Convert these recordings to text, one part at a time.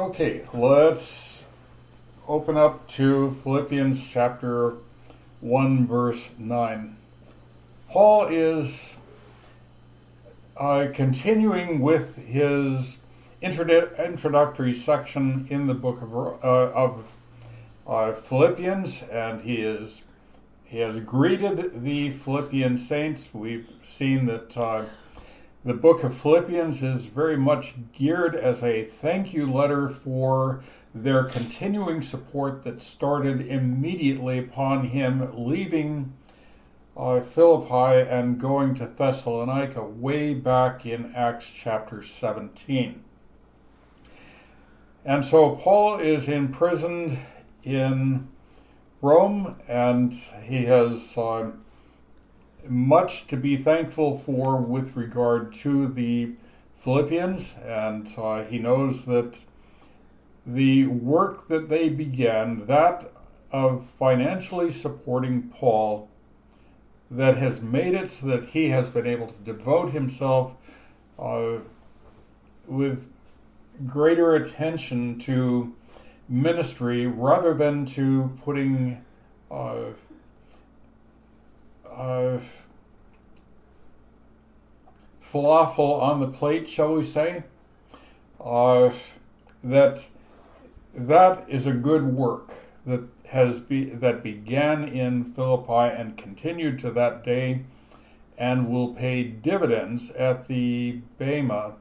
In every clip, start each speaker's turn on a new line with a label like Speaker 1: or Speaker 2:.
Speaker 1: Okay, let's open up to Philippians chapter 1, verse 9. Paul is continuing with his introductory section in the book of Philippians, and he has greeted the Philippian saints. We've seen that the book of Philippians is very much geared as a thank you letter for their continuing support that started immediately upon him leaving Philippi and going to Thessalonica way back in Acts chapter 17. And so Paul is imprisoned in Rome, and he has much to be thankful for with regard to the Philippians, and he knows that the work that they began, that of financially supporting Paul, that has made it so that he has been able to devote himself with greater attention to ministry rather than to putting falafel on the plate, shall we say? That is a good work that began in Philippi and continued to that day, and will pay dividends at the Bema.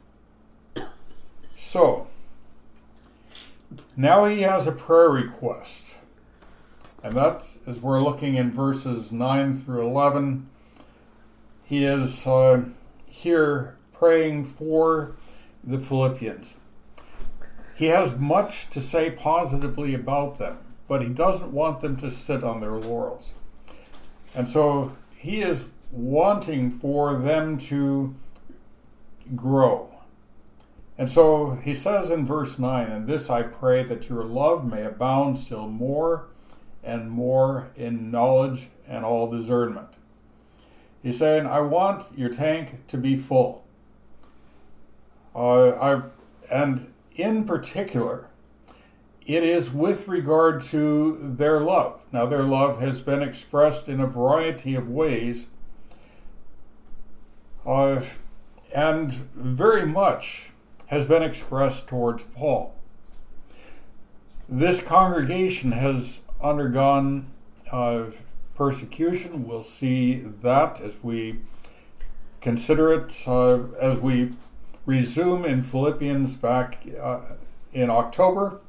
Speaker 1: So now he has a prayer request, and that as we're looking in verses 9 through 11, he is here praying for the Philippians. He has much to say positively about them, but he doesn't want them to sit on their laurels. And so he is wanting for them to grow. And so he says in verse 9, "And this I pray, that your love may abound still more and more in knowledge and all discernment." He's saying, I want your tank to be full. And in particular, it is with regard to their love. Now, their love has been expressed in a variety of ways, and very much has been expressed towards Paul. This congregation has undergone persecution. We'll see that as we consider it, as we resume in Philippians back in October.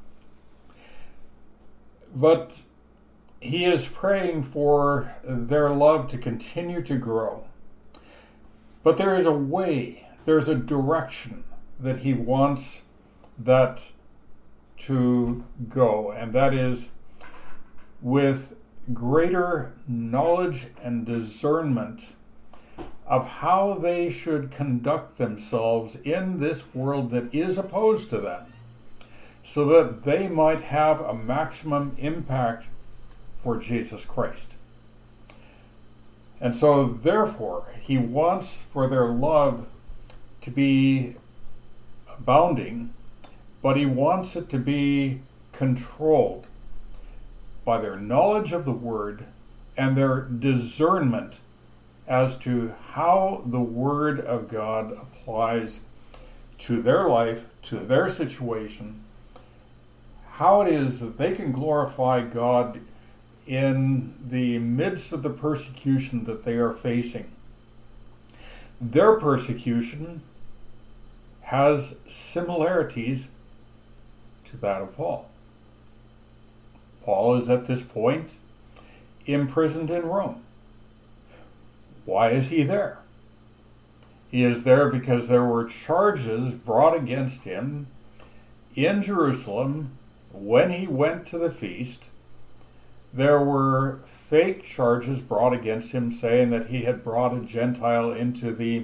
Speaker 1: But he is praying for their love to continue to grow. But there is a way, there's a direction that he wants that to go, and that is with greater knowledge and discernment of how they should conduct themselves in this world that is opposed to them, so that they might have a maximum impact for Jesus Christ. And so, therefore, he wants for their love to be abounding, but he wants it to be controlled by their knowledge of the Word and their discernment as to how the Word of God applies to their life, to their situation, how it is that they can glorify God in the midst of the persecution that they are facing. Their persecution has similarities to that of Paul. Paul is at this point imprisoned in Rome. Why is he there? He is there because there were charges brought against him in Jerusalem when he went to the feast. There were fake charges brought against him saying that he had brought a Gentile into the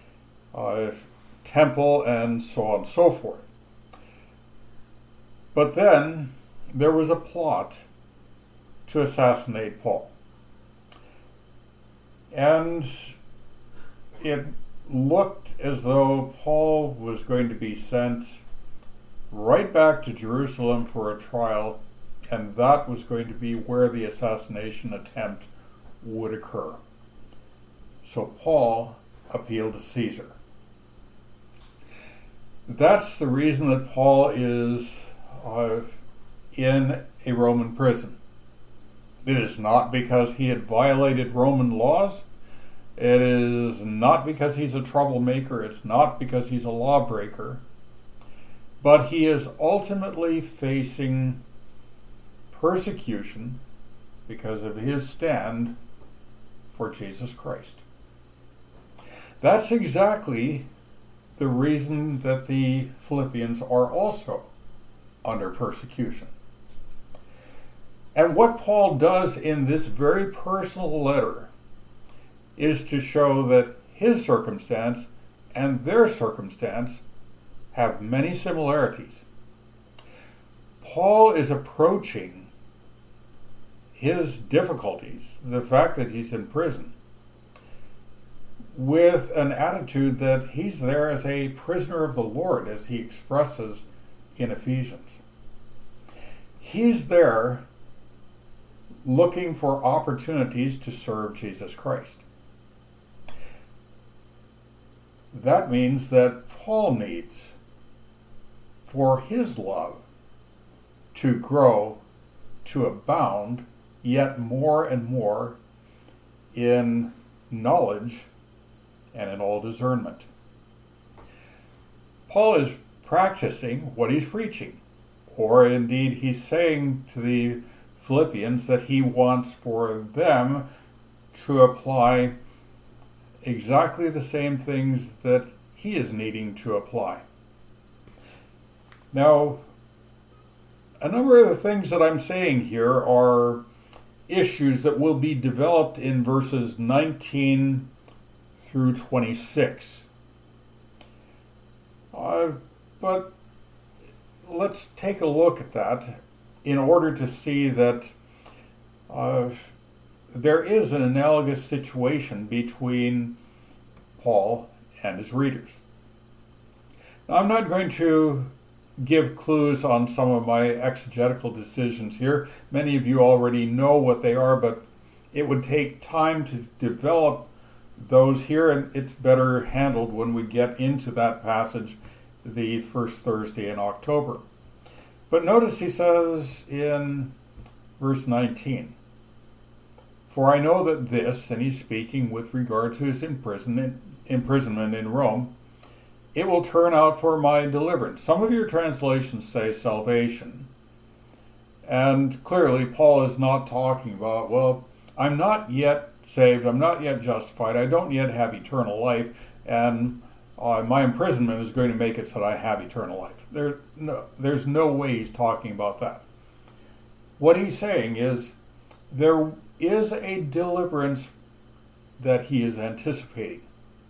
Speaker 1: temple and so on and so forth. But then there was a plot to assassinate Paul. And it looked as though Paul was going to be sent right back to Jerusalem for a trial, and that was going to be where the assassination attempt would occur. So Paul appealed to Caesar. That's the reason that Paul is in a Roman prison. It is not because he had violated Roman laws. It is not because he's a troublemaker. It's not because he's a lawbreaker. But he is ultimately facing persecution because of his stand for Jesus Christ. That's exactly the reason that the Philippians are also under persecution. And what Paul does in this very personal letter is to show that his circumstance and their circumstance have many similarities. Paul is approaching his difficulties, the fact that he's in prison, with an attitude that he's there as a prisoner of the Lord, as he expresses in Ephesians. He's there looking for opportunities to serve Jesus Christ. That means that Paul needs for his love to grow, to abound, yet more and more in knowledge and in all discernment. Paul is practicing what he's preaching, or indeed he's saying to the Philippians that he wants for them to apply exactly the same things that he is needing to apply. Now, a number of the things that I'm saying here are issues that will be developed in verses 19 through 26. But let's take a look at that in order to see that there is an analogous situation between Paul and his readers. Now, I'm not going to give clues on some of my exegetical decisions here. Many of you already know what they are, but it would take time to develop those here, and it's better handled when we get into that passage the first Thursday in October. But notice he says in verse 19, "For I know that this," and he's speaking with regard to his imprisonment in Rome, "it will turn out for my deliverance." Some of your translations say salvation. And clearly Paul is not talking about, well, I'm not yet saved, I'm not yet justified, I don't yet have eternal life, and my imprisonment is going to make it so that I have eternal life. There's no way he's talking about that. What he's saying is there is a deliverance that he is anticipating.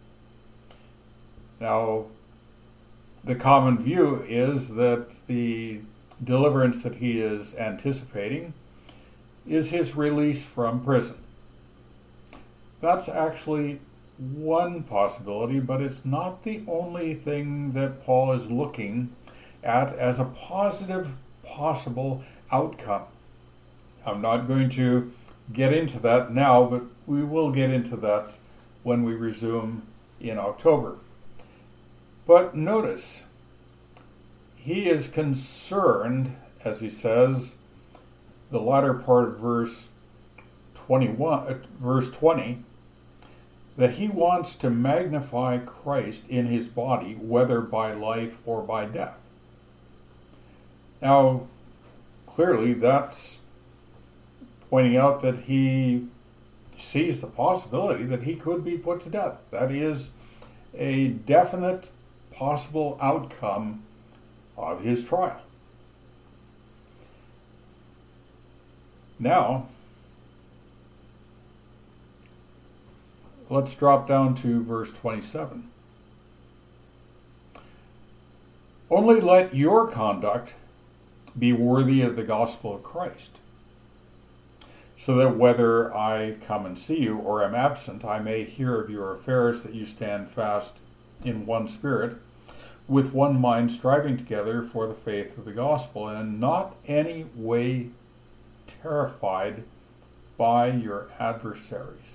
Speaker 1: Now, the common view is that the deliverance that he is anticipating is his release from prison. That's actually one possibility, but it's not the only thing that Paul is looking at as a positive possible outcome. I'm not going to get into that now, but we will get into that when we resume in October. But notice, he is concerned, as he says, the latter part of verse 20, that he wants to magnify Christ in his body, whether by life or by death. Now, clearly that's pointing out that he sees the possibility that he could be put to death. That is a definite possible outcome of his trial. Now, let's drop down to verse 27. "Only let your conduct be worthy of the gospel of Christ, so that whether I come and see you or am absent, I may hear of your affairs, that you stand fast in one spirit, with one mind, striving together for the faith of the gospel, and in not any way terrified by your adversaries.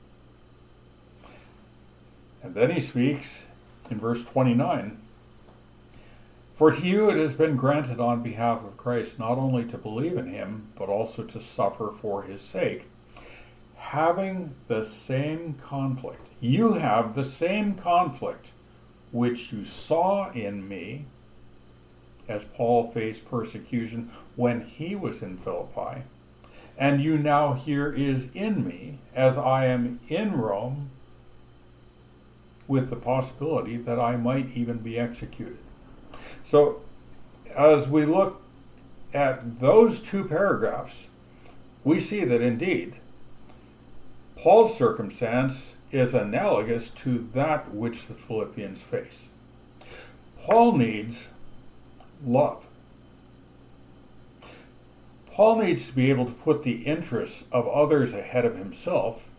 Speaker 1: And then he speaks in verse 29, for to you it has been granted on behalf of Christ not only to believe in him, but also to suffer for his sake, having the same conflict. You have the same conflict which you saw in me, as Paul faced persecution when he was in Philippi, and you now hear is in me, as I am in Rome, with the possibility that I might even be executed. So, as we look at those two paragraphs, we see that indeed Paul's circumstance is analogous to that which the Philippians face. Paul needs love. Paul needs to be able to put the interests of others ahead of himself,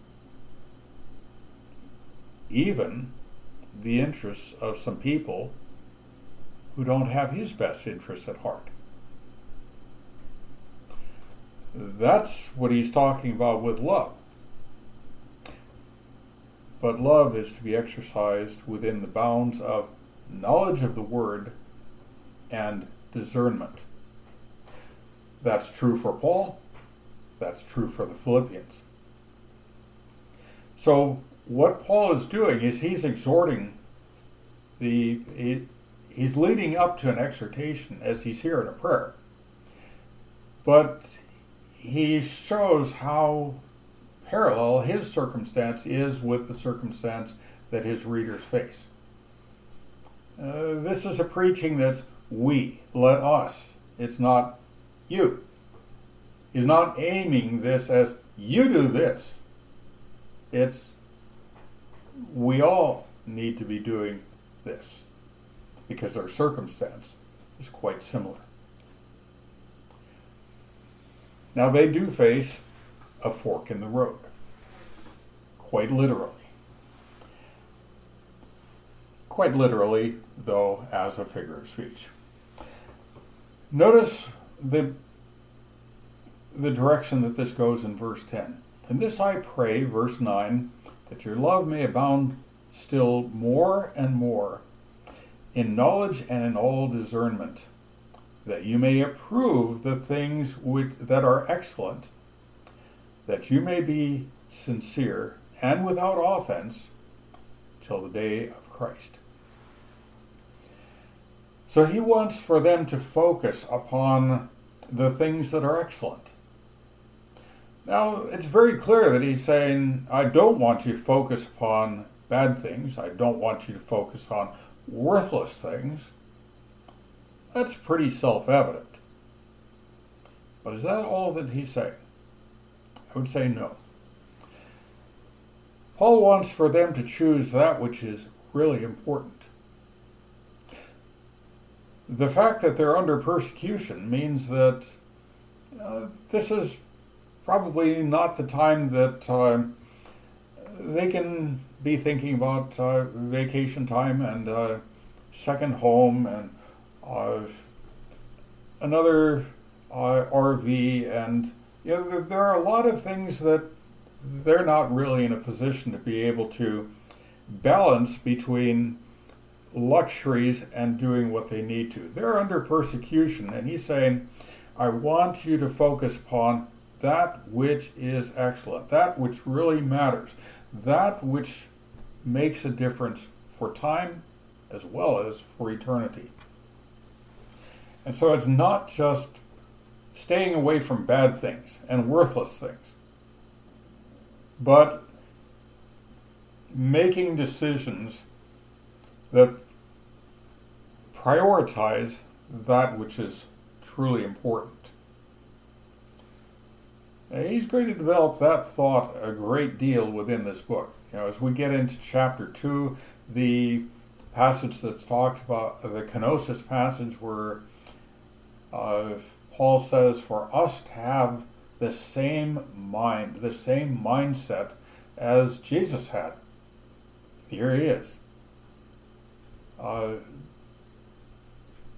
Speaker 1: even the interests of some people who don't have his best interests at heart. That's what he's talking about with love. But love is to be exercised within the bounds of knowledge of the word and discernment. That's true for Paul. That's true for the Philippians. So what Paul is doing is he's exhorting he's leading up to an exhortation as he's here in a prayer. But he shows how parallel his circumstance is with the circumstance that his readers face. This is a preaching that's we, let us. It's not you. He's not aiming this as you do this. It's we all need to be doing this because our circumstance is quite similar. Now they do face a fork in the road, quite literally. Quite literally, though, as a figure of speech. Notice the direction that this goes in verse 10. And this I pray, verse 9, that your love may abound still more and more in knowledge and in all discernment, that you may approve the things that are excellent, that you may be sincere and without offense till the day of Christ. So he wants for them to focus upon the things that are excellent. Now, it's very clear that he's saying, I don't want you to focus upon bad things. I don't want you to focus on worthless things. That's pretty self-evident. But is that all that he's saying? I would say no. Paul wants for them to choose that which is really important. The fact that they're under persecution means that this is probably not the time that they can be thinking about vacation time and second home and another RV, and there are a lot of things that they're not really in a position to be able to balance between luxuries and doing what they need to. They're under persecution, and he's saying, I want you to focus upon that which is excellent, that which really matters, that which makes a difference for time as well as for eternity. And so it's not just staying away from bad things and worthless things, but making decisions that prioritize that which is truly important. He's going to develop that thought a great deal within this book. As we get into chapter 2, the passage that's talked about, the kenosis passage, where Paul says for us to have the same mind, the same mindset as Jesus had. Here he is.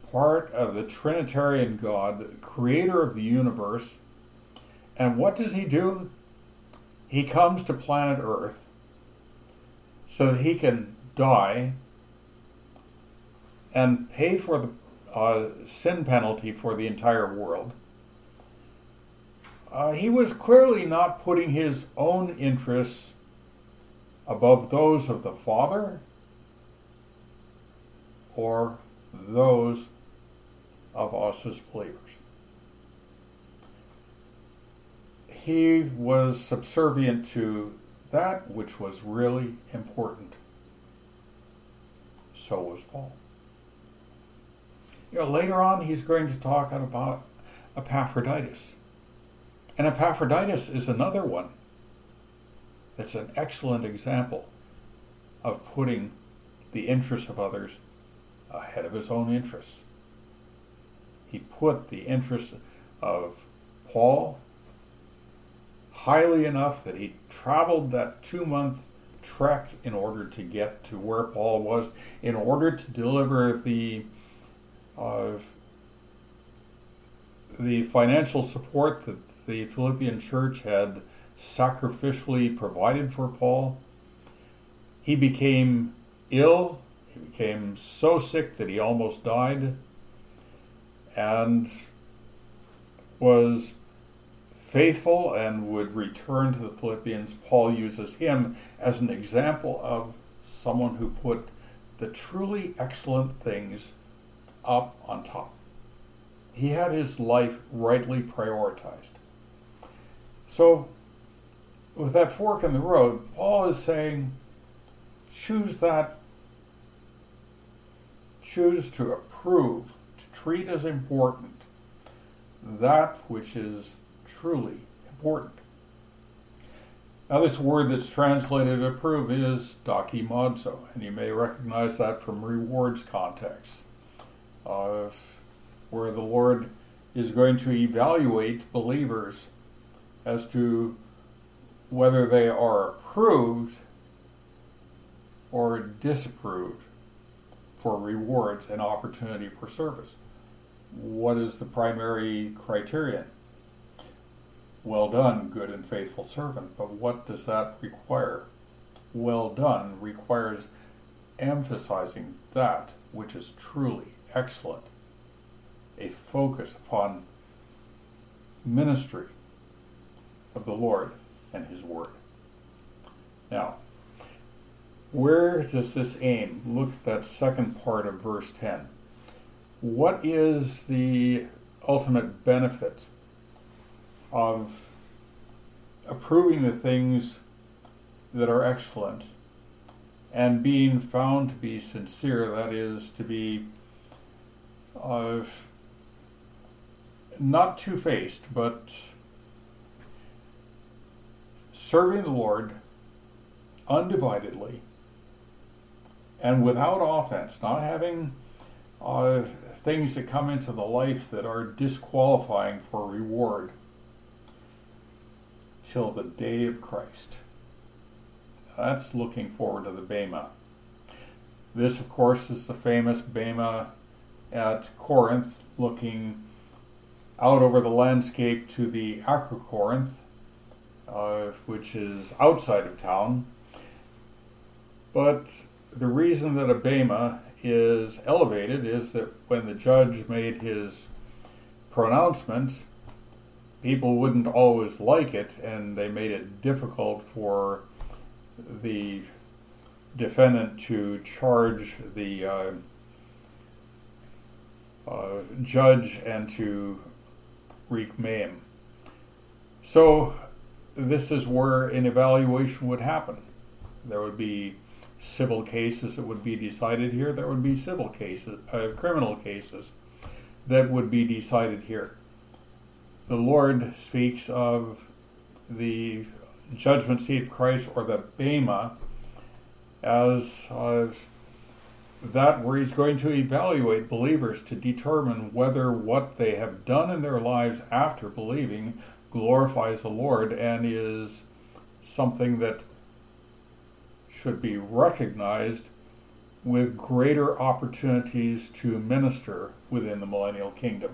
Speaker 1: part of the Trinitarian God, the creator of the universe. And what does he do? He comes to planet Earth so that he can die and pay for the sin penalty for the entire world. He was clearly not putting his own interests above those of the Father or those of us as believers. He was subservient to that which was really important. So was Paul. Later on, he's going to talk about Epaphroditus. And Epaphroditus is another one that's an excellent example of putting the interests of others ahead of his own interests. He put the interests of Paul highly enough that he traveled that 2-month trek in order to get to where Paul was, in order to deliver the financial support that the Philippian church had sacrificially provided for Paul. He became ill. He became so sick that he almost died, and was faithful and would return to the Philippians. Paul uses him as an example of someone who put the truly excellent things up on top. He had his life rightly prioritized. So, with that fork in the road, Paul is saying, choose that. Choose to approve, to treat as important that which is truly important. Now, this word that's translated approve is dokimazo, and you may recognize that from rewards context, where the Lord is going to evaluate believers as to whether they are approved or disapproved for rewards and opportunity for service. What is the primary criterion? Well done, good and faithful servant. But what does that require? Well done requires emphasizing that which is truly excellent, a focus upon ministry of the Lord and His Word. Now, where does this aim? Look at that second part of verse 10. What is the ultimate benefit of approving the things that are excellent and being found to be sincere? That is, to be not two-faced, but serving the Lord undividedly and without offense, not having things that come into the life that are disqualifying for reward till the day of Christ. That's looking forward to the Bema. This, of course, is the famous Bema at Corinth, looking out over the landscape to the Acrocorinth, which is outside of town. But the reason that a Bema is elevated is that when the judge made his pronouncement, people wouldn't always like it, and they made it difficult for the defendant to charge the judge and to wreak maim. So this is where an evaluation would happen. There would be civil cases that would be decided here. There would be civil cases, criminal cases that would be decided here. The Lord speaks of the judgment seat of Christ, or the Bema, as that where He's going to evaluate believers to determine whether what they have done in their lives after believing glorifies the Lord and is something that should be recognized with greater opportunities to minister within the millennial kingdom.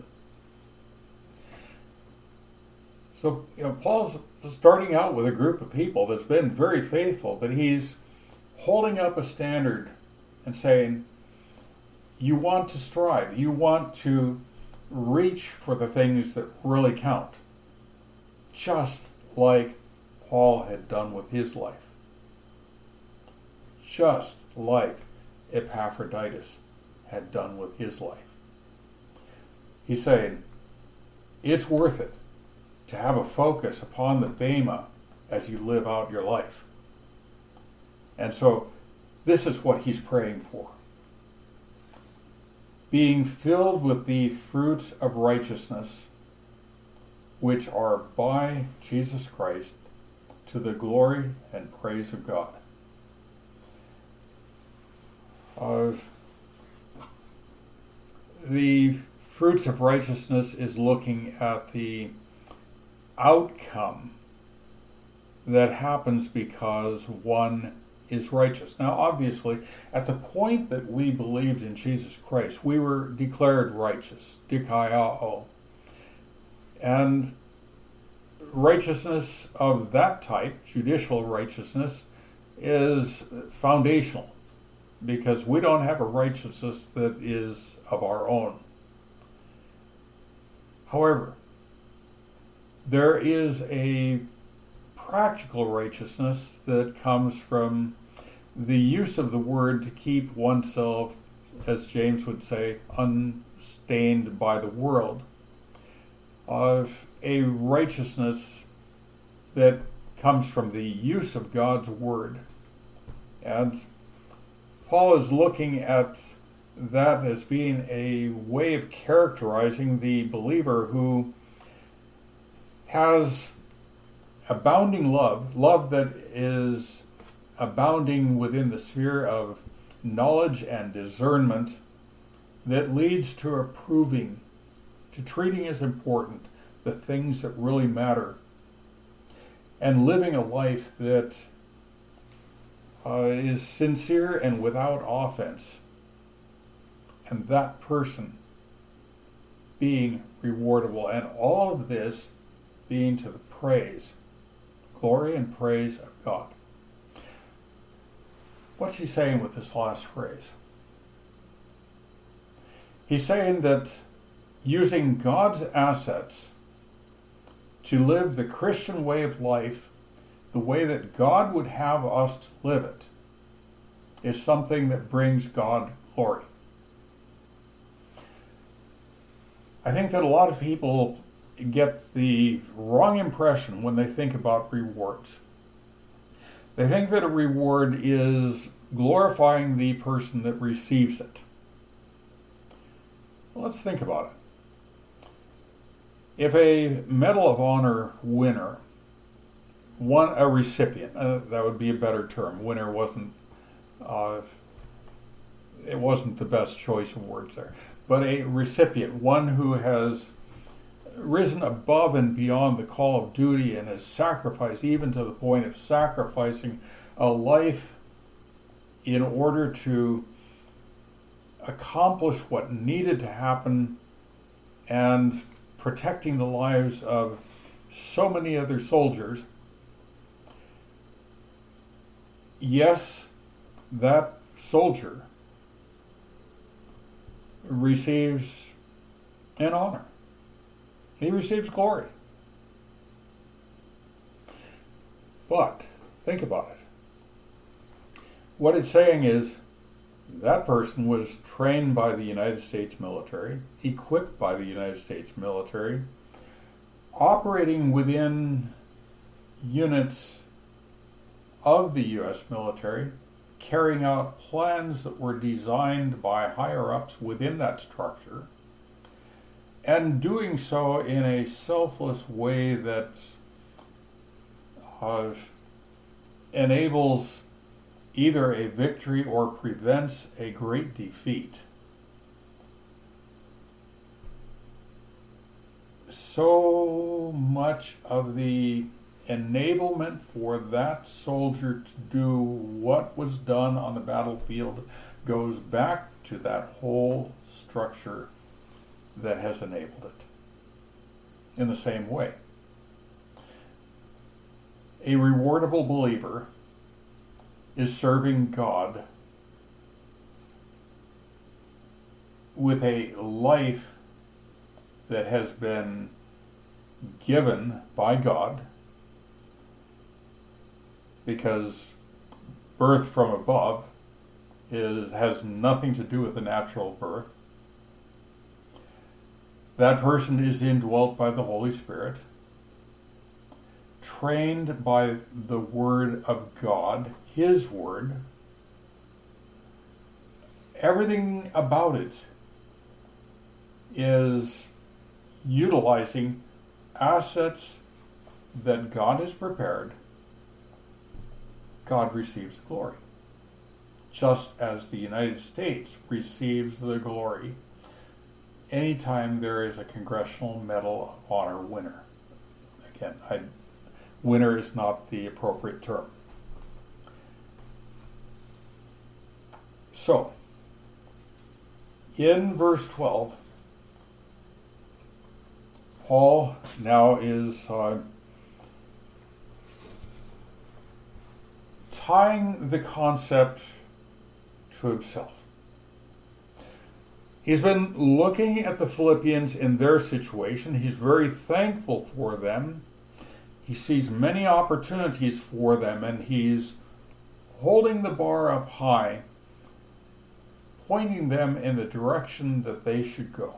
Speaker 1: So, Paul's starting out with a group of people that's been very faithful, but he's holding up a standard and saying, you want to strive, you want to reach for the things that really count, just like Paul had done with his life, just like Epaphroditus had done with his life. He's saying, it's worth it to have a focus upon the Bema as you live out your life. And so this is what he's praying for. Being filled with the fruits of righteousness, which are by Jesus Christ, to the glory and praise of God. The fruits of righteousness is looking at the outcome that happens because one is righteous. Now, obviously, at the point that we believed in Jesus Christ, we were declared righteous, dikaiao. And righteousness of that type, judicial righteousness, is foundational, because we don't have a righteousness that is of our own. However, there is a practical righteousness that comes from the use of the word to keep oneself, as James would say, unstained by the world, of a righteousness that comes from the use of God's word. And Paul is looking at that as being a way of characterizing the believer who has abounding love that is abounding within the sphere of knowledge and discernment, that leads to approving, to treating as important the things that really matter, and living a life that is sincere and without offense, and that person being rewardable, and all of this being to the praise, glory and praise of God. What's he saying with this last phrase? He's saying that using God's assets to live the Christian way of life, the way that God would have us to live it, is something that brings God glory. I think that a lot of people get the wrong impression when they think about rewards. They think that a reward is glorifying the person that receives it. Well, let's think about it. If a Medal of Honor winner, a recipient, that would be a better term. Winner wasn't the best choice of words there. But a recipient, one who has risen above and beyond the call of duty and has sacrificed, even to the point of sacrificing a life in order to accomplish what needed to happen and protecting the lives of so many other soldiers. Yes, that soldier receives an honor. He receives glory. But think about it. What it's saying is that person was trained by the United States military, equipped by the United States military, operating within units of the U.S. military, carrying out plans that were designed by higher-ups within that structure, and doing so in a selfless way that enables either a victory or prevents a great defeat. So much of the enablement for that soldier to do what was done on the battlefield goes back to that whole structure that has enabled it. In the same way, a rewardable believer is serving God with a life that has been given by God, because birth from above has nothing to do with the natural birth. That person is indwelt by the Holy Spirit, trained by the Word of God, His Word. Everything about it is utilizing assets that God has prepared. God receives glory, just as the United States receives the glory anytime there is a Congressional Medal of Honor winner. Again, winner is not the appropriate term. So, in verse 12, Paul now is tying the concept to himself. He's been looking at the Philippians in their situation. He's very thankful for them. He sees many opportunities for them, and he's holding the bar up high, pointing them in the direction that they should go.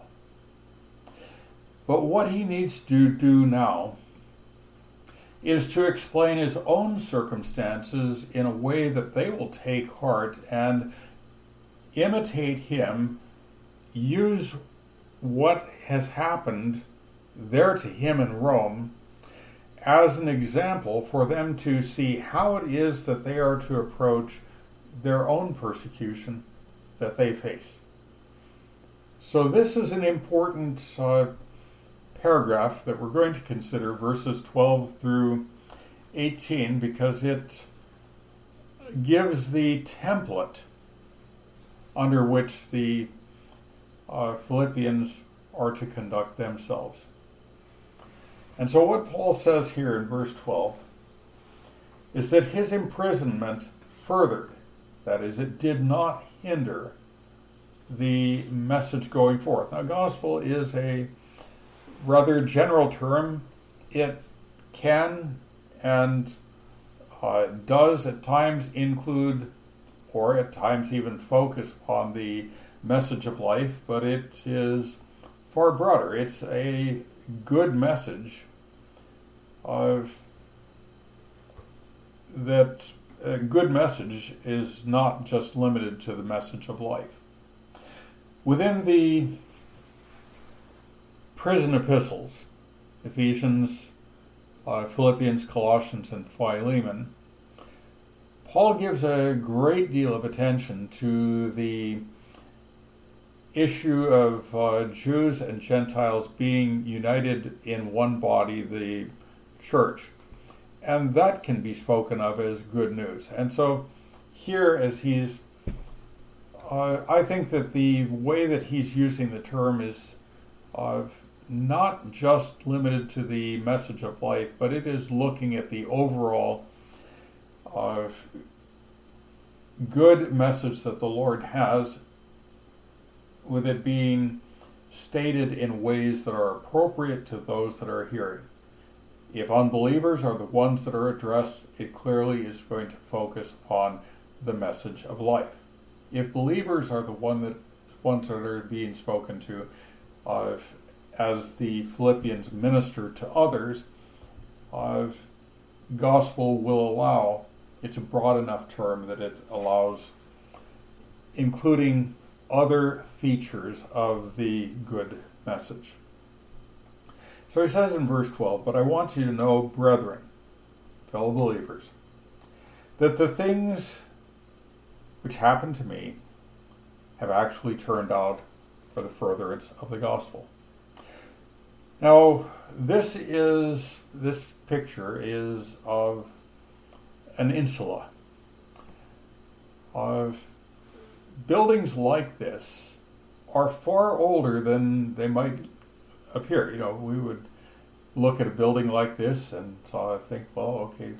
Speaker 1: But what he needs to do now is to explain his own circumstances in a way that they will take heart and imitate him, use what has happened there to him in Rome as an example for them to see how it is that they are to approach their own persecution that they face. So this is an important paragraph that we're going to consider, verses 12 through 18, because it gives the template under which the Philippians are to conduct themselves. And so what Paul says here in verse 12 is that his imprisonment furthered, that is, it did not hinder the message going forth. Now, gospel is a rather general term. It can and does at times include, or at times even focus upon the message of life, but it is far broader. It's a good message of that. A good message is not just limited to the message of life. Within the prison epistles, Ephesians, Philippians, Colossians, and Philemon, Paul gives a great deal of attention to the issue of Jews and Gentiles being united in one body, the church. And that can be spoken of as good news. And so here, as he's, I think that the way that he's using the term is not just limited to the message of life, but it is looking at the overall good message that the Lord has, with it being stated in ways that are appropriate to those that are hearing. If unbelievers are the ones that are addressed, it clearly is going to focus upon the message of life. If believers are the ones that are being spoken to, as the Philippians minister to others, gospel will allow, it's a broad enough term that it allows including other features of the good message. So he says in verse 12, "But I want you to know, brethren," fellow believers, "that the things which happened to me have actually turned out for the furtherance of the gospel." Now, this picture is of an insula. Of buildings like this are far older than they might appear. You know, we would look at a building like this and think, well, okay,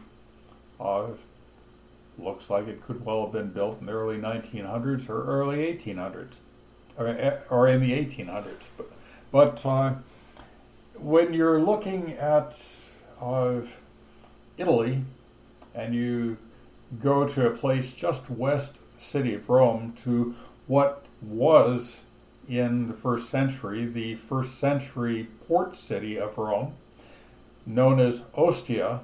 Speaker 1: looks like it could well have been built in the early 1900s or early 1800s, or in the 1800s. But when you're looking at Italy and you go to a place just west of the city of Rome, to what was in the first century port city of Rome, known as Ostia,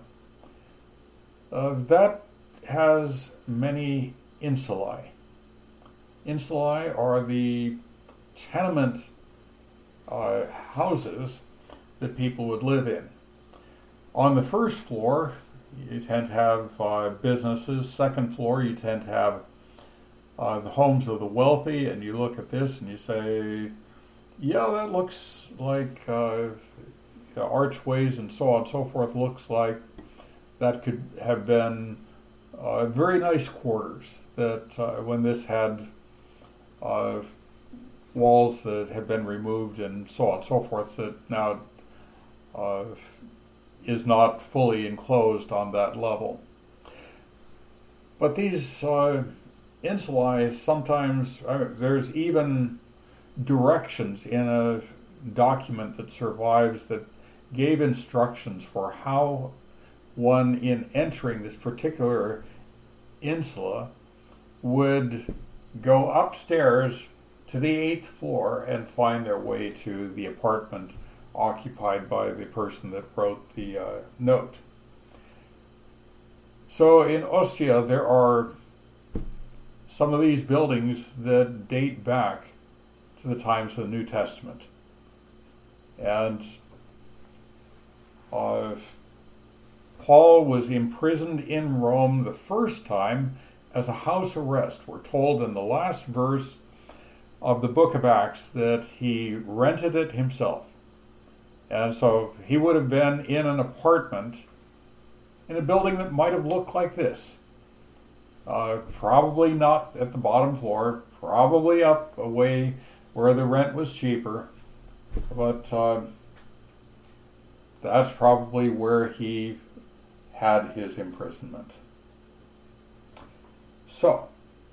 Speaker 1: that has many insulae. Insulae are the tenement houses that people would live in. On the first floor, you tend to have businesses. Second floor, you tend to have the homes of the wealthy, and you look at this and you say, yeah, that looks like archways and so on and so forth. Looks like that could have been very nice quarters, that when this had walls that had been removed and so on and so forth, that now is not fully enclosed on that level. But these insulae, sometimes there's even directions in a document that survives that gave instructions for how one, in entering this particular insula, would go upstairs to the 8th floor and find their way to the apartment occupied by the person that wrote the note. So in Ostia, there are some of these buildings that date back to the times of the New Testament. And Paul was imprisoned in Rome the first time as a house arrest. We're told in the last verse of the book of Acts that he rented it himself. And so he would have been in an apartment in a building that might have looked like this. Probably not at the bottom floor, probably up away where the rent was cheaper, but that's probably where he had his imprisonment. So,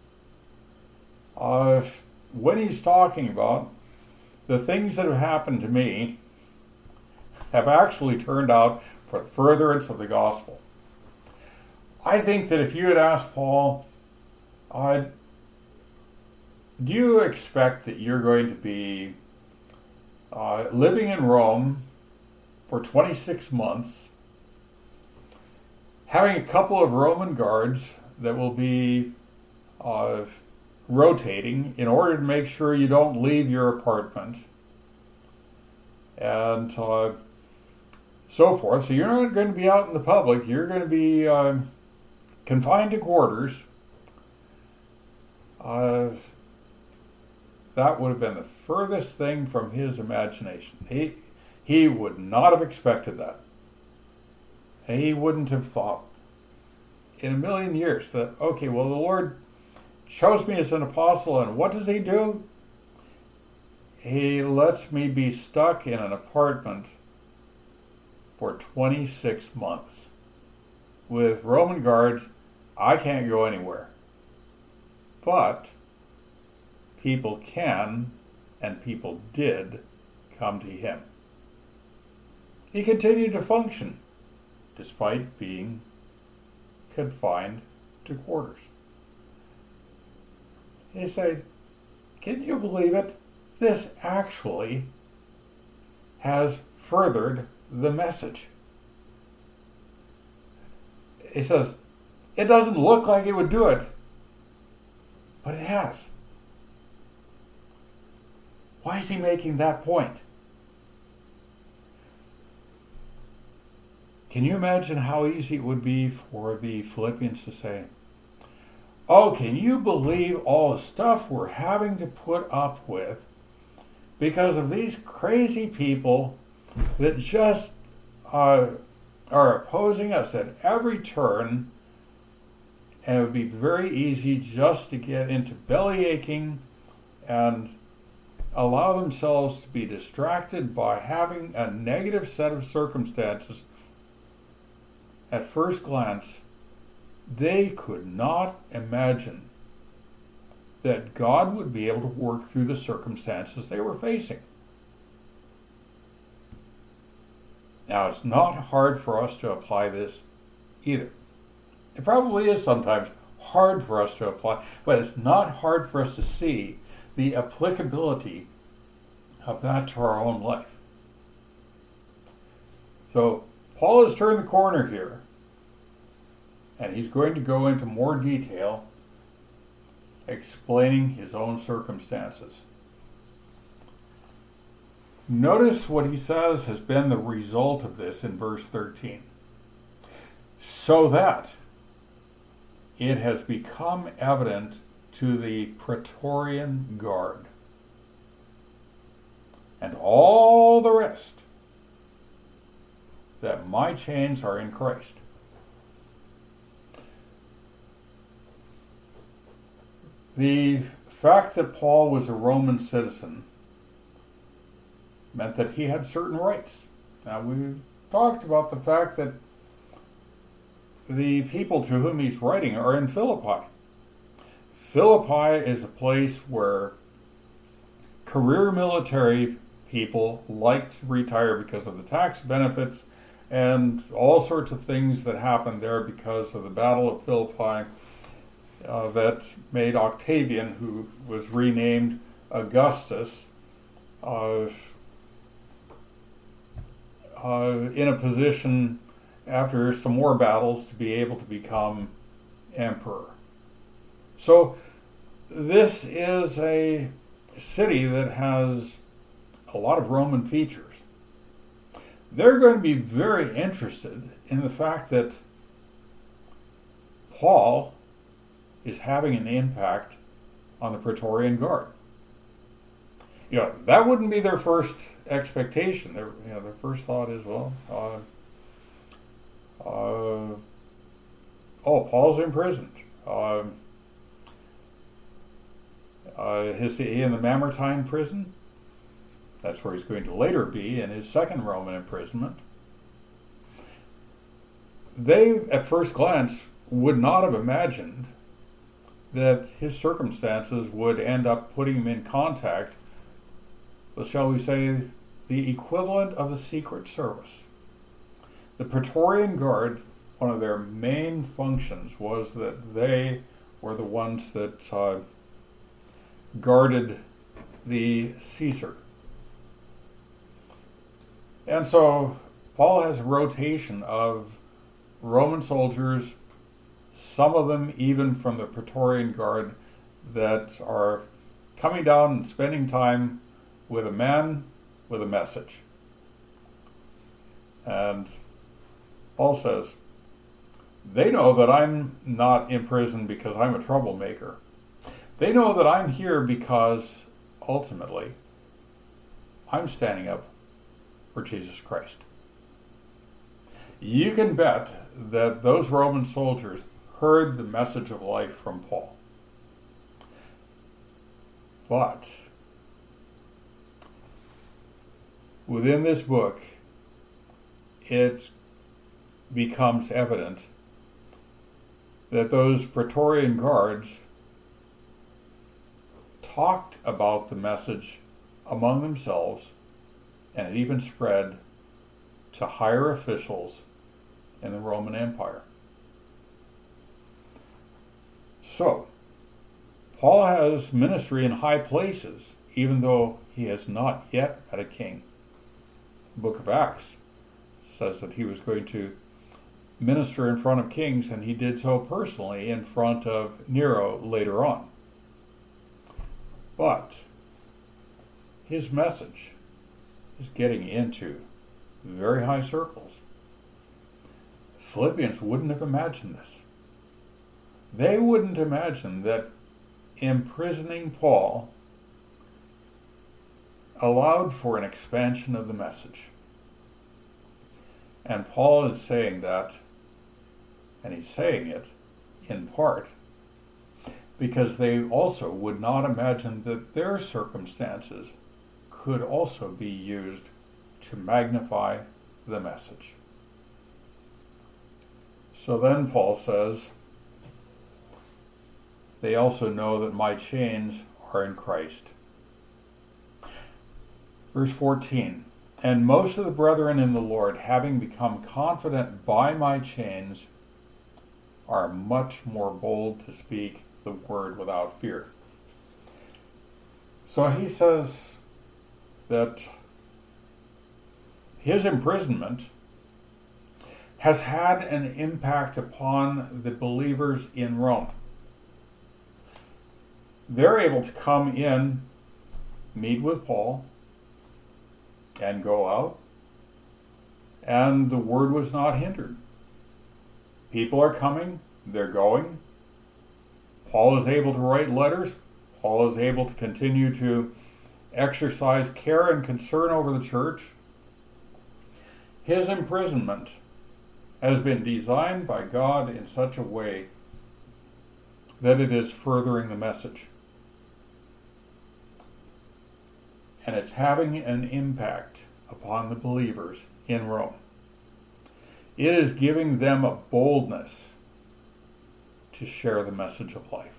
Speaker 1: when he's talking about the things that have happened to me have actually turned out for the furtherance of the gospel. I think that if you had asked Paul, do you expect that you're going to be living in Rome for 26 months, having a couple of Roman guards that will be rotating in order to make sure you don't leave your apartment, and so forth. So you're not going to be out in the public. You're going to be confined to quarters. That would have been the furthest thing from his imagination. He would not have expected that. He wouldn't have thought in a million years that, okay, well, the Lord chose me as an apostle, and what does he do? He lets me be stuck in an apartment for 26 months. With Roman guards, I can't go anywhere. But people can, and people did, come to him. He continued to function, despite being confined to quarters. He said, can you believe it? This actually has furthered the message. He says, it doesn't look like it would do it, but it has. Why is he making that point? Can you imagine how easy it would be for the Philippians to say, oh, can you believe all the stuff we're having to put up with because of these crazy people that just are opposing us at every turn, and it would be very easy just to get into belly aching and allow themselves to be distracted by having a negative set of circumstances. At first glance, they could not imagine that God would be able to work through the circumstances they were facing. Now, it's not hard for us to apply this either. It probably is sometimes hard for us to apply, but it's not hard for us to see the applicability of that to our own life. So, Paul has turned the corner here, and he's going to go into more detail explaining his own circumstances. Notice what he says has been the result of this in verse 13. So that it has become evident to the Praetorian Guard and all the rest that my chains are in Christ. The fact that Paul was a Roman citizen meant that he had certain rights. Now, we've talked about the fact that the people to whom he's writing are in Philippi. Philippi is a place where career military people like to retire because of the tax benefits and all sorts of things that happened there because of the Battle of Philippi that made Octavian, who was renamed Augustus, in a position after some more battles to be able to become emperor. So this is a city that has a lot of Roman features. They're going to be very interested in the fact that Paul is having an impact on the Praetorian Guard. That wouldn't be their first expectation. Their first thought is, Paul's imprisoned. Is he in the Mamertine prison? That's where he's going to later be in his second Roman imprisonment. They, at first glance, would not have imagined that his circumstances would end up putting him in contact with, shall we say, the equivalent of the Secret Service. The Praetorian Guard, one of their main functions was that they were the ones that guarded the Caesar. And so Paul has a rotation of Roman soldiers, some of them even from the Praetorian Guard, that are coming down and spending time with a man with a message. And Paul says, they know that I'm not in prison because I'm a troublemaker. They know that I'm here because, ultimately, I'm standing up for Jesus Christ. You can bet that those Roman soldiers heard the message of life from Paul. But within this book, it becomes evident that those Praetorian Guards talked about the message among themselves, and it even spread to higher officials in the Roman Empire. So, Paul has ministry in high places, even though he has not yet met a king. The book of Acts says that he was going to minister in front of kings, and he did so personally in front of Nero later on. But his message is getting into very high circles. Philippians wouldn't have imagined this. They wouldn't imagine that imprisoning Paul allowed for an expansion of the message. And Paul is saying that, and he's saying it in part because they also would not imagine that their circumstances could also be used to magnify the message. So then Paul says, they also know that my chains are in Christ. Verse 14, and most of the brethren in the Lord, having become confident by my chains, are much more bold to speak the word without fear. So he says that his imprisonment has had an impact upon the believers in Rome. They're able to come in, meet with Paul, and go out, and the word was not hindered. People are coming, they're going. Paul is able to write letters. Paul is able to continue to exercise care and concern over the church. His imprisonment has been designed by God in such a way that it is furthering the message. And it's having an impact upon the believers in Rome. It is giving them a boldness to share the message of life.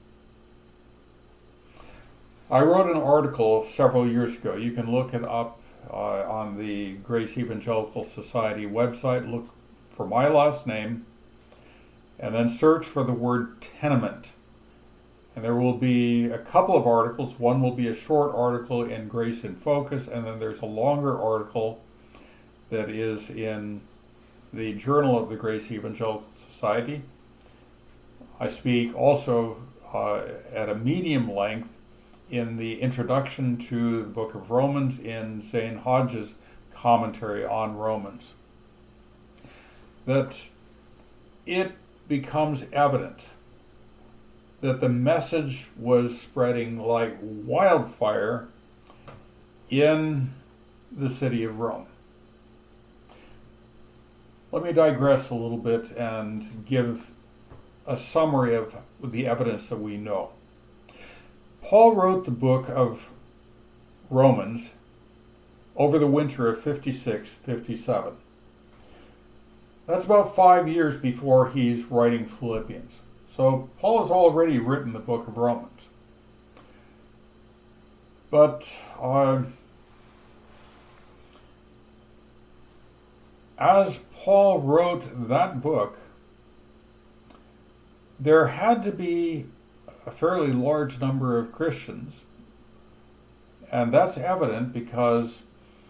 Speaker 1: I wrote an article several years ago. You can look it up on the Grace Evangelical Society website. Look for my last name and then search for the word tenement. And there will be a couple of articles. One will be a short article in Grace in Focus, and then there's a longer article that is in the Journal of the Grace Evangelical Society. I speak also at a medium length in the introduction to the book of Romans in Zane Hodge's commentary on Romans. That it becomes evident that the message was spreading like wildfire in the city of Rome. Let me digress a little bit and give a summary of the evidence that we know. Paul wrote the book of Romans over the winter of 56-57. That's about 5 years before he's writing Philippians. So Paul has already written the book of Romans. But as Paul wrote that book, there had to be a fairly large number of Christians. And that's evident because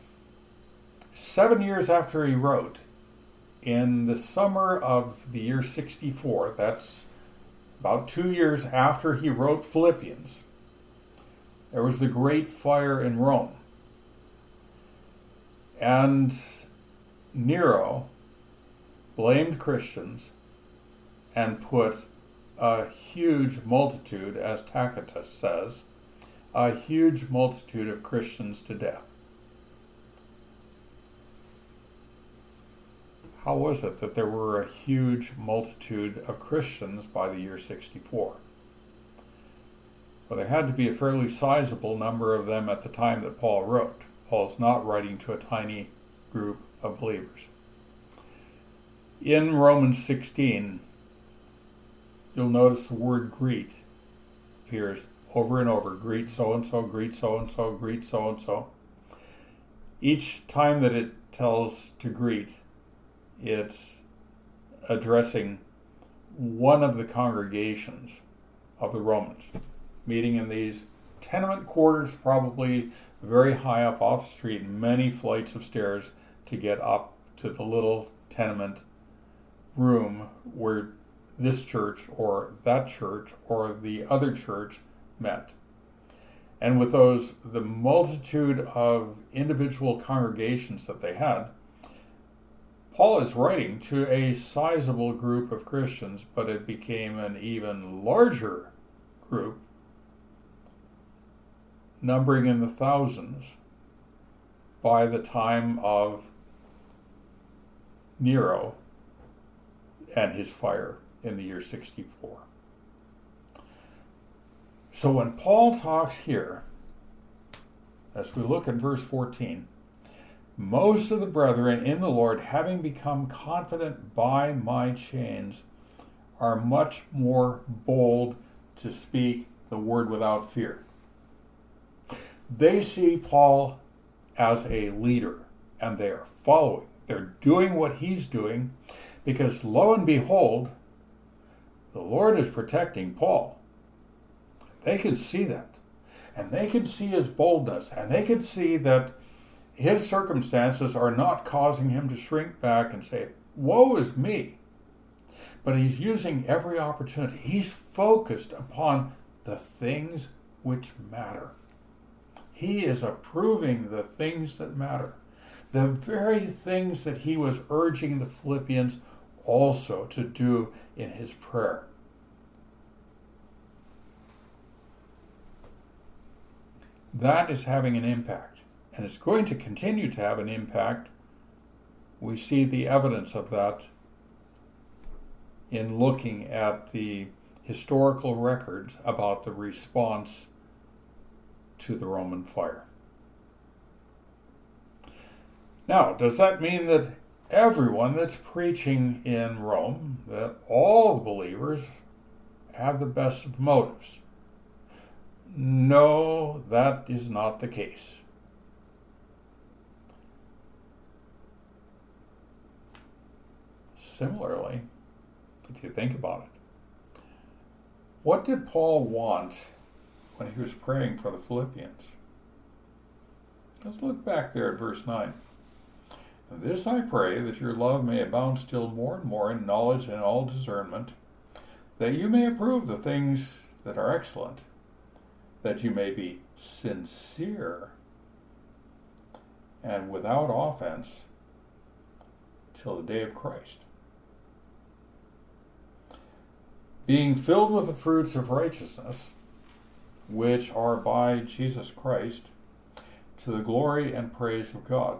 Speaker 1: 7 years after he wrote, in the summer of the year 64, that's about 2 years after he wrote Philippians, there was the Great Fire in Rome. And Nero blamed Christians and put a huge multitude, as Tacitus says, a huge multitude of Christians to death. How was it that there were a huge multitude of Christians by the year 64? Well, there had to be a fairly sizable number of them at the time that Paul wrote. Paul's not writing to a tiny group of believers. In Romans 16, you'll notice the word greet appears over and over. Greet so-and-so, greet so-and-so, greet so-and-so. Each time that it tells to greet, it's addressing one of the congregations of the Romans, meeting in these tenement quarters, probably very high up off the street, many flights of stairs to get up to the little tenement room where this church or that church or the other church met. And with the multitude of individual congregations that they had, Paul is writing to a sizable group of Christians, but it became an even larger group, numbering in the thousands by the time of Nero and his fire in the year 64. So when Paul talks here, as we look at verse 14, most of the brethren in the Lord, having become confident by my chains, are much more bold to speak the word without fear. They see Paul as a leader, and they are following. They're doing what he's doing, because lo and behold, the Lord is protecting Paul. They can see that, and they can see his boldness, and they can see that his circumstances are not causing him to shrink back and say, woe is me. But he's using every opportunity. He's focused upon the things which matter. He is approving the things that matter. The very things that he was urging the Philippians also to do in his prayer. That is having an impact, and it's going to continue to have an impact. We see the evidence of that in looking at the historical records about the response to the Roman fire. Now, does that mean that everyone that's preaching in Rome, that all the believers have the best of motives? No, that is not the case. Similarly, if you think about it, what did Paul want when he was praying for the Philippians? Let's look back there at verse 9. And this I pray, that your love may abound still more and more in knowledge and all discernment, that you may approve the things that are excellent, that you may be sincere and without offense till the day of Christ, being filled with the fruits of righteousness, which are by Jesus Christ, to the glory and praise of God.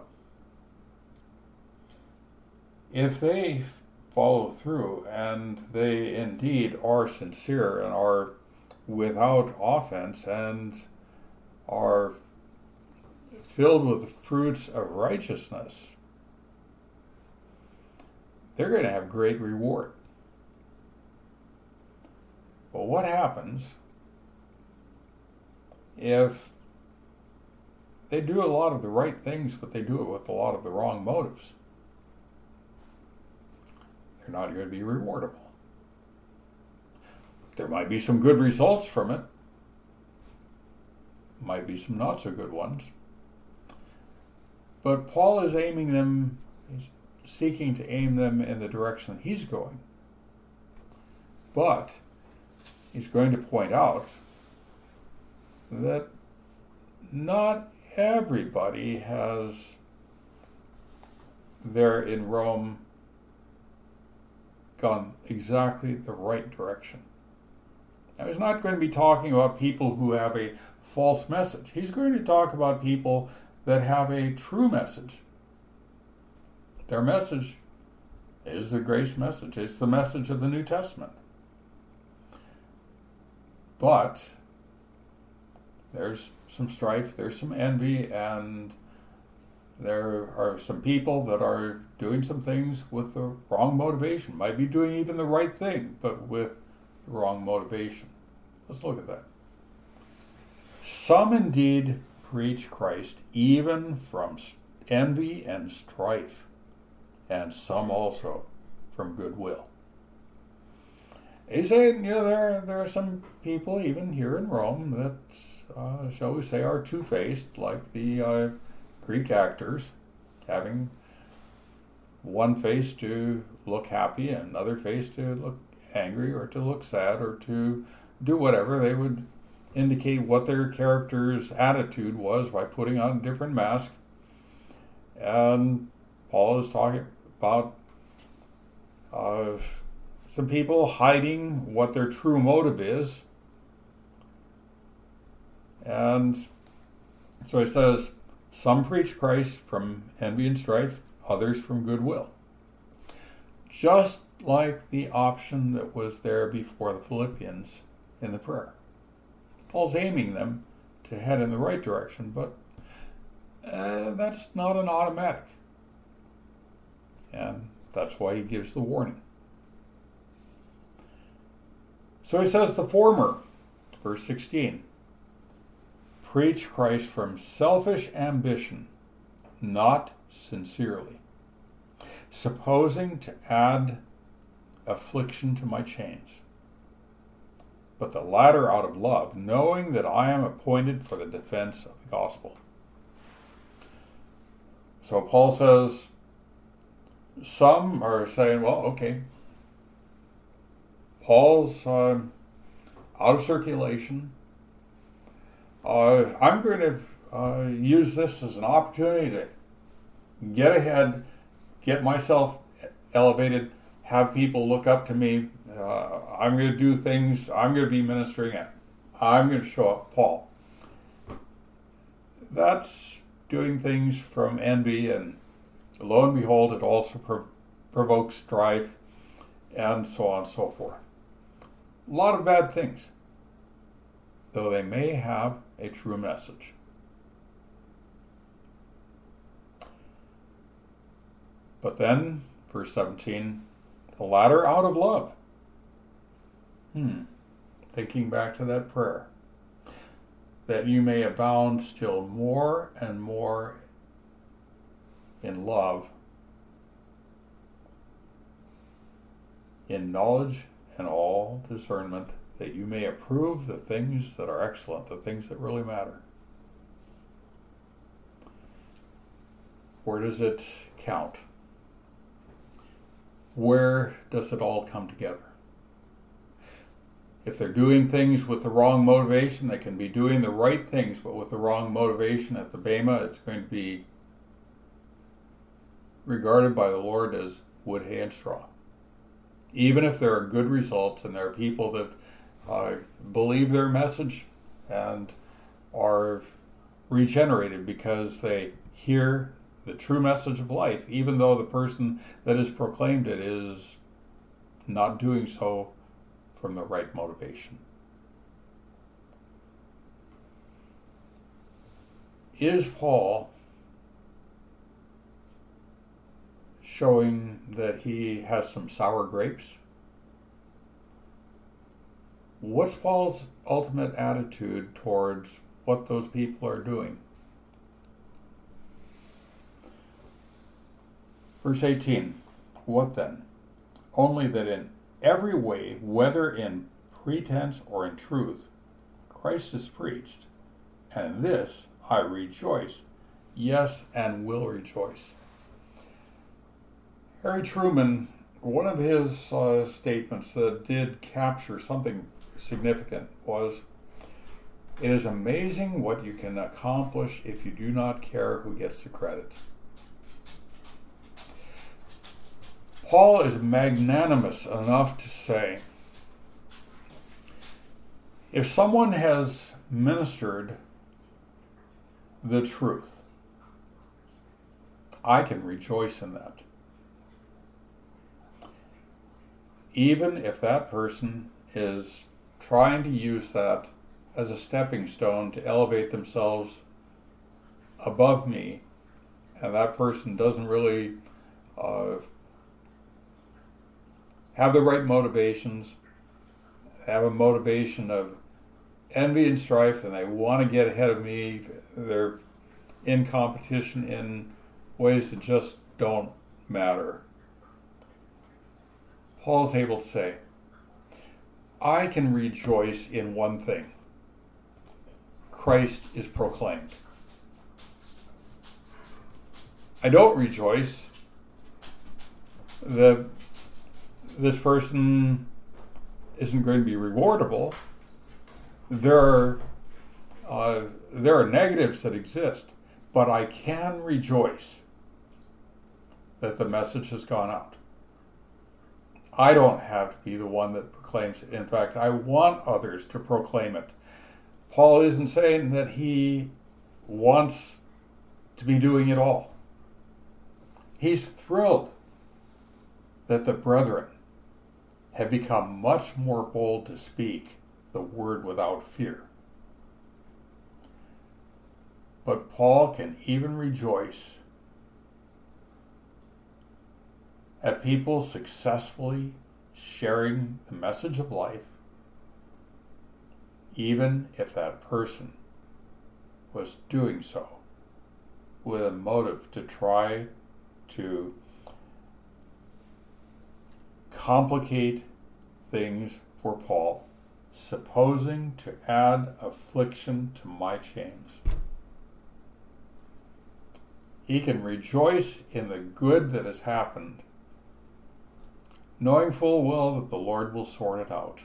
Speaker 1: If they follow through, and they indeed are sincere and are without offense and are filled with the fruits of righteousness, they're going to have great reward. But what happens if they do a lot of the right things, but they do it with a lot of the wrong motives? They're not going to be rewardable. There might be some good results from it. Might be some not so good ones. But Paul is aiming them, he's seeking to aim them in the direction he's going. But he's going to point out that not everybody has there in Rome gone exactly the right direction. Now, he's not going to be talking about people who have a false message. He's going to talk about people that have a true message. Their message is the grace message. It's the message of the New Testament. But there's some strife, there's some envy, and there are some people that are doing some things with the wrong motivation. Might be doing even the right thing, but with the wrong motivation. Let's look at that. Some indeed preach Christ even from envy and strife, and some also from goodwill. He said, there are some people even here in Rome that, shall we say, are two-faced, like the Greek actors, having one face to look happy and another face to look angry or to look sad or to do whatever. They would indicate what their character's attitude was by putting on a different mask. And Paul is talking about some people hiding what their true motive is. And so he says, some preach Christ from envy and strife, others from goodwill. just like the option that was there before the Philippians in the prayer. Paul's aiming them to head in the right direction, but that's not an automatic. And that's why he gives the warning. So he says the former, verse 16, preach Christ from selfish ambition, not sincerely, supposing to add affliction to my chains. But the latter out of love, knowing that I am appointed for the defense of the gospel. So Paul says, some are saying, well, okay, Paul's out of circulation. I'm going to use this as an opportunity to get ahead, get myself elevated, have people look up to me. I'm going to do things, I'm going to be ministering, I'm going to show up. Paul. That's doing things from envy, and lo and behold, it also provokes strife, and so on and so forth. A lot of bad things, though they may have a true message. But then, verse 17, the latter out of love. Thinking back to that prayer, that you may abound still more and more in love, in knowledge and all discernment, that you may approve the things that are excellent, the things that really matter. Where does it count? Where does it all come together? If they're doing things with the wrong motivation, they can be doing the right things, but with the wrong motivation at the Bema, it's going to be regarded by the Lord as wood, hay, and straw. Even if there are good results and there are people that believe their message and are regenerated because they hear the true message of life, even though the person that has proclaimed it is not doing so from the right motivation. Is Paul showing that he has some sour grapes? What's Paul's ultimate attitude towards what those people are doing? Verse 18, what then? Only that in every way, whether in pretense or in truth, Christ is preached, and in this I rejoice, yes, and will rejoice. Harry Truman, one of his statements that did capture something significant was, it is amazing what you can accomplish if you do not care who gets the credit. Paul is magnanimous enough to say, if someone has ministered the truth, I can rejoice in that. Even if that person is trying to use that as a stepping stone to elevate themselves above me, and that person doesn't really have the right motivations, have a motivation of envy and strife, and they want to get ahead of me. They're in competition in ways that just don't matter. Paul's able to say, I can rejoice in one thing. Christ is proclaimed. I don't rejoice that this person isn't going to be rewardable. There are negatives that exist, but I can rejoice that the message has gone out. I don't have to be the one that proclaims it. In fact, I want others to proclaim it. Paul isn't saying that he wants to be doing it all. He's thrilled that the brethren have become much more bold to speak the word without fear. But Paul can even rejoice at people successfully sharing the message of life, even if that person was doing so with a motive to try to complicate things for Paul, supposing to add affliction to my chains. He can rejoice in the good that has happened, knowing full well that the Lord will sort it out.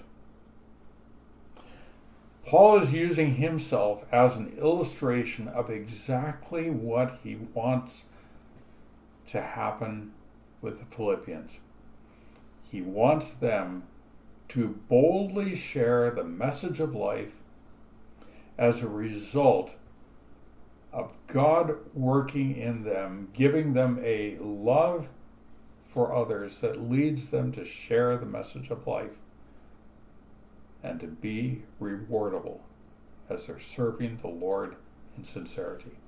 Speaker 1: Paul is using himself as an illustration of exactly what he wants to happen with the Philippians. He wants them to boldly share the message of life as a result of God working in them, giving them a love for others that leads them to share the message of life and to be rewardable as they're serving the Lord in sincerity.